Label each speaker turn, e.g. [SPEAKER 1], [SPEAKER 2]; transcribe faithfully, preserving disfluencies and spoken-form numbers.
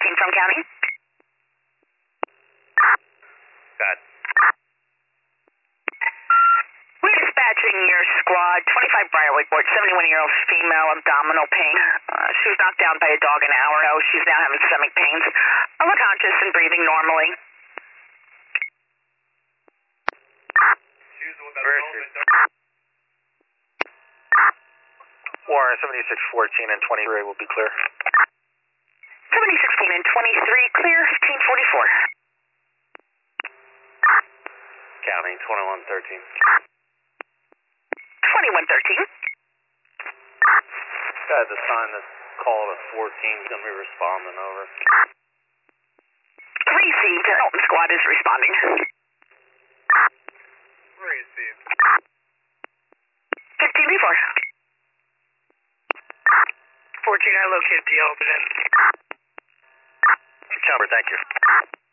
[SPEAKER 1] fourteen from county.
[SPEAKER 2] Got.
[SPEAKER 1] We're dispatching your squad, twenty-five Briarwood Court, seventy-one-year-old female, abdominal pain. Uh, she was knocked down by a dog an hour ago. She's now having stomach pains. Unconscious and breathing normally.
[SPEAKER 2] Where is she? Warren, seventy-six fourteen and twenty-three will be clear.
[SPEAKER 1] seventy-six fourteen and twenty-three, clear, fifteen forty-four.
[SPEAKER 2] County, twenty-one thirteen.
[SPEAKER 1] twenty-one thirteen.
[SPEAKER 2] Got the sign that's called at fourteen. He's going to be responding over.
[SPEAKER 1] Received. Elton squad is responding.
[SPEAKER 2] Received.
[SPEAKER 1] fifteen before.
[SPEAKER 3] fourteen, I located the Alden.
[SPEAKER 2] Caliber, thank you.